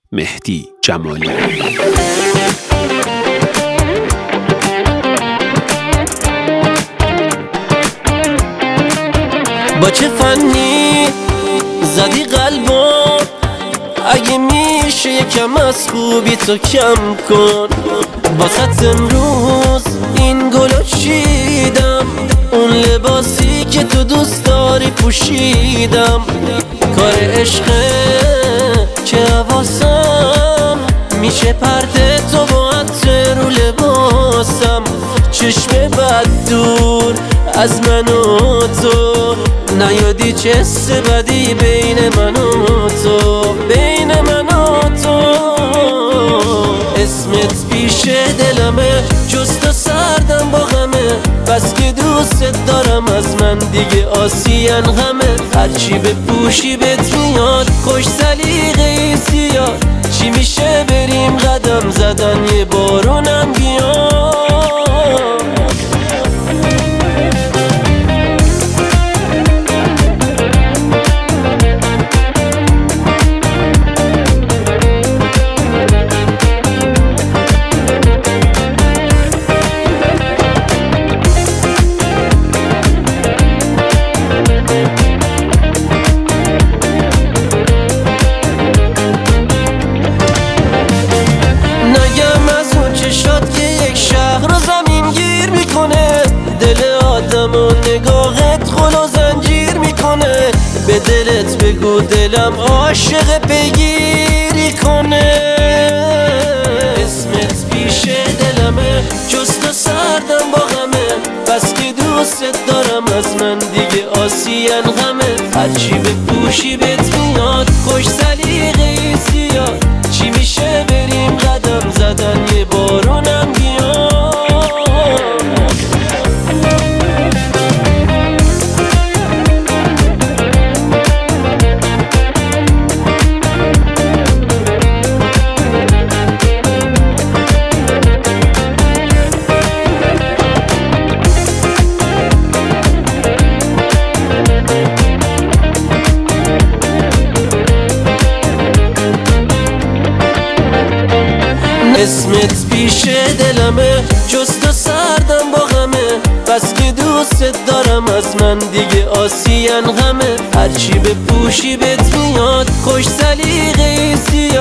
مهدی جمالی. با چه فنی زدی قلبم، اگه میشه یکم از خوبی تو کم کن. واسه امروز این گلو چیدم، اون لباسی که تو دوست داری پوشیدم. کار عشقه که حواسم میشه پرده تو با عطر رو لباسم. چشم بد دور از من و تو، نیادی چه حس بدی بین من و تو، بین من و تو. اسمت پیش دلمه، جز تو سردم با غمه. بس که دوست دارم از من دیگه آسیان همه. هرچی بپوشی بهت میاد خوش سلیقه‌ای زیاد. چی میشه بریم قدم زدن یه بارونم بیاد. نگاهت خلو زنجیر میکنه، به دلت بگو دلم عاشق بگیری کنه. اسمت پیش دلمه، جز تو سردم با غمه. بس که دوست دارم از من دیگه آسیان همه. هرچی بپوشی بهت میاد خوش سلیقه‌ای زیاد. چی میشه بریم قدم زدن یه بارونم بیاد. اسمت پیش دلمه، جز تو سردم با غمه. بس که دوست دارم از من دیگه آسیان همه. هرچی بپوشی بهت میاد خوش سلیقه‌ای زیاد.